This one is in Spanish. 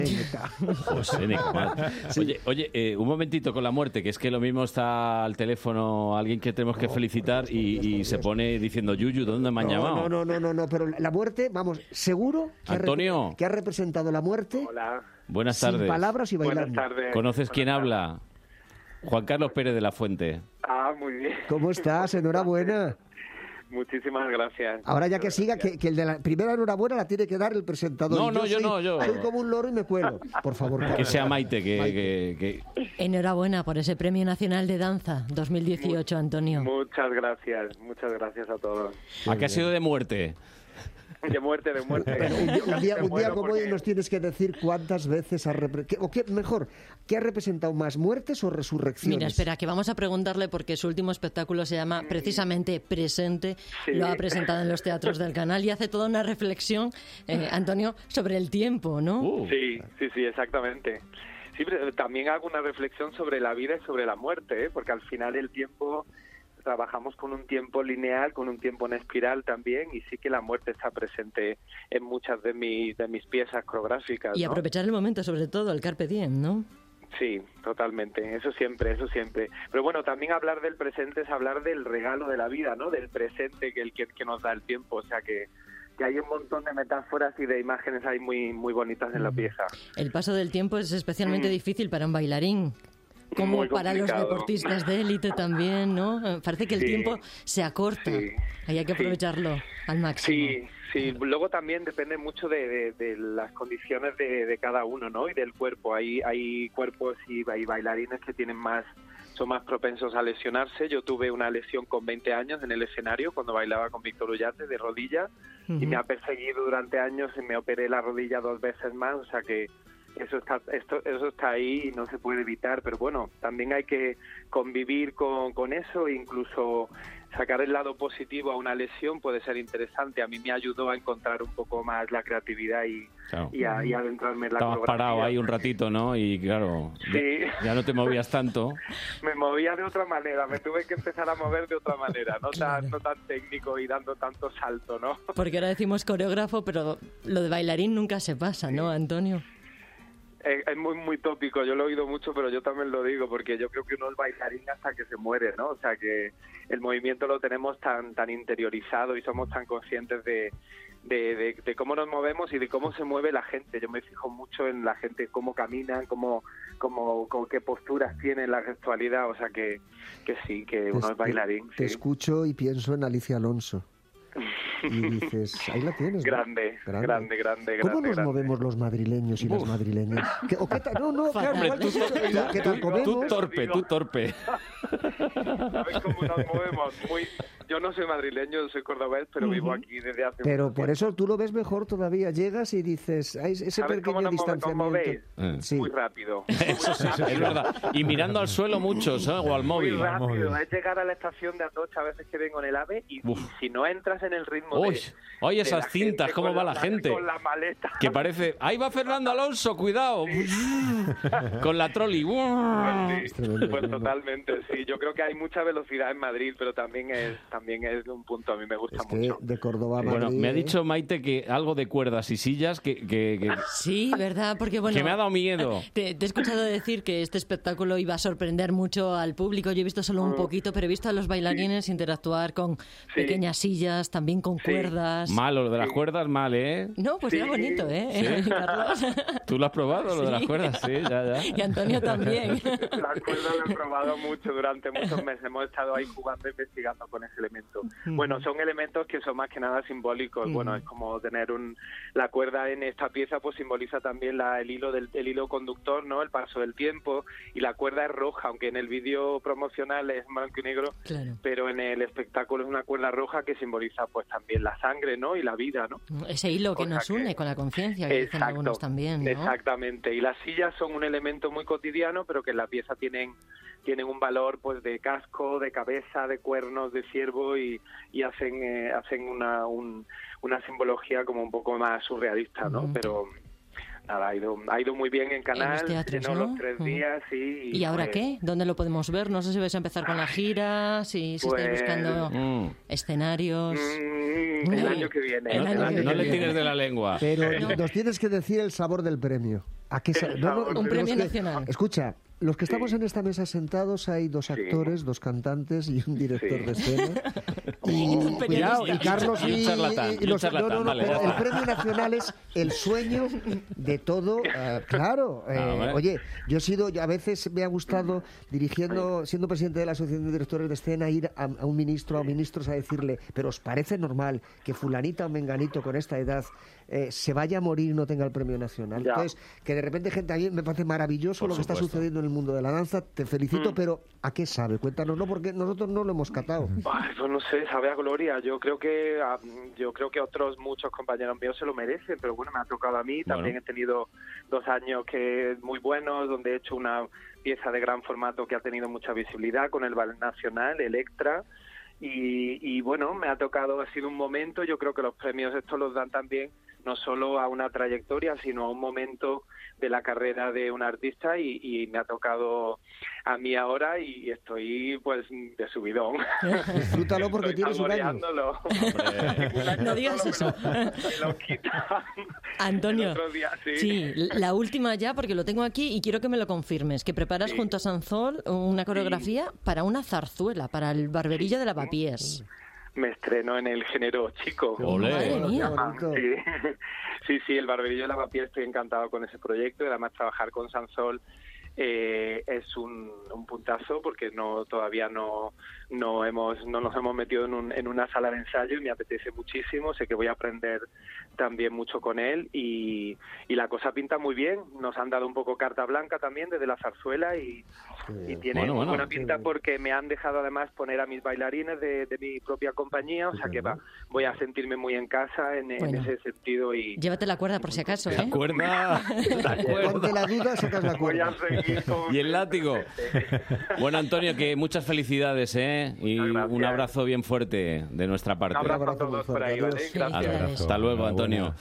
Séneca, madre. Sí. Oye, un momentito con la muerte, que es que lo mismo está al teléfono alguien que tenemos que felicitar y se pone diciendo, Yuyu, ¿dónde me han llamado? No, pero la muerte, vamos, seguro que Antonio. que ha representado la muerte. Hola. Buenas sin tardes. palabras y bailando. Buenas tardes. ¿Conoces Buenas quién tardes. habla? Juan Carlos Pérez de la Fuente. Ah, muy bien. ¿Cómo estás? Enhorabuena. Muchísimas gracias. Ahora ya que siga, que el de la primera enhorabuena la tiene que dar el presentador. No, Y yo no, yo. Soy como un loro y me cuelo. Por favor. Que Carlos. sea Maite, que... Enhorabuena por ese Premio Nacional de Danza 2018, Antonio. Muchas gracias a todos. ¿A qué ha sido de muerte? De muerte. Pero un día como hoy porque- nos tienes que decir cuántas veces ha mejor, ¿qué ha representado más, muertes o resurrecciones? Mira, espera, que vamos a preguntarle porque su último espectáculo se llama precisamente Presente. Sí. Lo ha presentado en los teatros del canal y hace toda una reflexión, Antonio, sobre el tiempo, ¿no? Sí, exactamente. Sí, pero también hago una reflexión sobre la vida y sobre la muerte, ¿eh? Porque al final el tiempo, trabajamos con un tiempo lineal, con un tiempo en espiral también, y sí que la muerte está presente en muchas de mis piezas coreográficas, Y ¿no? aprovechar el momento, sobre todo, el carpe diem, ¿no? Sí, totalmente, eso siempre. Pero bueno, también hablar del presente es hablar del regalo de la vida, ¿no? Del presente que nos da el tiempo, o sea que hay un montón de metáforas y de imágenes ahí muy bonitas en la pieza. El paso del tiempo es especialmente difícil para un bailarín. Como Muy para los complicado. deportistas de élite también, ¿no? Parece que el Sí. tiempo se acorta. Sí. Ahí hay que Sí. aprovecharlo al máximo. Sí. Luego también depende mucho de las condiciones de cada uno, ¿no? Y del cuerpo. Hay cuerpos y hay bailarines que son más propensos a lesionarse. Yo tuve una lesión con 20 años en el escenario cuando bailaba con Víctor Ullate de rodilla y me ha perseguido durante años y me operé la rodilla 2 veces más, o sea que eso está ahí y no se puede evitar, pero bueno, también hay que convivir con eso e incluso sacar el lado positivo a una lesión puede ser interesante. A mí me ayudó a encontrar un poco más la creatividad y adentrarme en la Estabas coreografía. parado ahí un ratito, ¿no? Y claro, Sí. ya no te movías tanto. Me movía de otra manera, me tuve que empezar a mover de otra manera, no Claro. tan técnico y dando tanto salto, ¿no? Porque ahora decimos coreógrafo, pero lo de bailarín nunca se pasa, ¿no, Antonio? Es muy tópico, yo lo he oído mucho, pero yo también lo digo, porque yo creo que uno es bailarín hasta que se muere, ¿no? O sea, que el movimiento lo tenemos tan interiorizado y somos tan conscientes de cómo nos movemos y de cómo se mueve la gente. Yo me fijo mucho en la gente, cómo caminan, con qué posturas tienen, la gestualidad, o sea, que sí, que uno es bailarín. Te Sí. escucho y pienso en Alicia Alonso. Y dices, ahí la tienes, ¿no? Grande. ¿Cómo nos grande. movemos los madrileños y las madrileñas? No, claro, Hombre, igual que ¿qué tal tú comemos? torpe. ¿Sabes cómo nos movemos? Yo no soy madrileño, soy cordobés, pero vivo aquí desde hace Pero mucho por tiempo. eso tú lo ves mejor todavía. Llegas y dices, "Ay, ese ¿Sabes cómo pequeño nos distanciamiento". movéis? Sí. Muy rápido. Eso sí, es verdad. Y mirando al suelo muchos, ¿eh? O al móvil. Muy rápido. Es llegar a la estación de Atocha, a veces que vengo en el AVE, y si no entras en el ritmo Uy, de oye, de esas la gente cintas, cómo con va la gente. Con la maleta. Que parece, ahí va Fernando Alonso, cuidado. Con la trolley. Pues sí, pues totalmente, sí. Yo creo que hay mucha velocidad en Madrid, pero también es un punto, a mí me gusta Es que mucho. de Córdoba a Madrid... Bueno, me ha dicho Maite que algo de cuerdas y sillas que Sí, ¿verdad? Porque bueno... me ha dado miedo. Te he escuchado decir que este espectáculo iba a sorprender mucho al público. Yo he visto solo un poquito, pero he visto a los bailarines interactuar con pequeñas sillas, también con cuerdas. Malo, lo de las cuerdas, mal, ¿eh? No, pues era bonito, ¿eh? ¿Sí? Carlos. ¿Tú lo has probado, lo de las Sí. cuerdas? Sí, ya. Y Antonio también. Las cuerdas lo he probado mucho durante muchos meses. Hemos estado ahí jugando e investigando con ese elemento. Bueno, son elementos que son más que nada simbólicos. Bueno, es como tener la cuerda en esta pieza, pues simboliza también el hilo conductor, ¿no? El paso del tiempo. Y la cuerda es roja, aunque en el vídeo promocional es blanco y negro. Claro. Pero en el espectáculo es una cuerda roja que simboliza, pues también la sangre, ¿no? Y la vida, ¿no? Ese hilo que Cosa nos une con la conciencia, que dicen algunos también, ¿no? Exactamente. Y las sillas son un elemento muy cotidiano, pero que en la pieza tienen un valor pues de casco, de cabeza, de cuernos, de ciervo y hacen una simbología como un poco más surrealista, ¿no? nada, ha ido muy bien en Canal, los teatros, ¿no? los 3 días, sí. ¿Y ahora qué? ¿Dónde lo podemos ver? No sé si vais a empezar con la gira, si estáis buscando escenarios. El año que viene. No le tires de la lengua. Pero nos tienes que decir el sabor del premio. ¿A qué un premio nacional. Escucha, los que estamos en esta mesa sentados hay 2 actores, 2 cantantes y un director de escena. Y cuidado, y Carlos y un charlatán. El premio nacional es el sueño de todo. Claro. Oye, yo a veces me ha gustado siendo presidente de la Asociación de Directores de Escena, ir a un ministro, a ministros a decirle, pero ¿os parece normal que fulanita o menganito con esta edad se vaya a morir y no tenga el premio nacional? Ya. Entonces, que de repente gente, a mí me parece maravilloso lo que está sucediendo en el mundo de la danza, te felicito, pero ¿a qué sabe? Cuéntanoslo, porque nosotros no lo hemos catado. Pues no sé, sabe a gloria. Yo creo que otros muchos compañeros míos se lo merecen, pero bueno, me ha tocado a mí. También he tenido 2 años muy buenos, donde he hecho una pieza de gran formato que ha tenido mucha visibilidad con el Ballet Nacional, Electra. Y bueno, me ha tocado, ha sido un momento. Yo creo que los premios estos los dan también no solo a una trayectoria, sino a un momento de la carrera de un artista, y me ha tocado a mí ahora y estoy pues de subidón. Disfrútalo porque tienes un año. No digas eso. Antonio, sí, la última ya, porque lo tengo aquí y quiero que me lo confirmes, que preparas junto a Sansol una coreografía para una zarzuela, para el Barberillo de Lavapiés. Me estreno en el género chico. ¡Madre mía! Sí, el Barberillo de Lavapiés, estoy encantado con ese proyecto, y además trabajar con Sansol es un puntazo, porque todavía no nos hemos metido en una sala de ensayo, y me apetece muchísimo. Sé que voy a aprender también mucho con él, y la cosa pinta muy bien. Nos han dado un poco carta blanca también desde la zarzuela, y tiene buena pinta, porque me han dejado además poner a mis bailarines de mi propia compañía, o sea que voy a sentirme muy en casa en ese sentido. Y llévate la cuerda por si acaso, ¿eh? La cuerda. Ante la duda sacas la cuerda. Y el látigo. Bueno, Antonio, que muchas felicidades, ¿eh? Y un abrazo bien fuerte de nuestra parte. Un abrazo a todos por ahí, ¿vale? Gracias. Hasta luego, Antonio.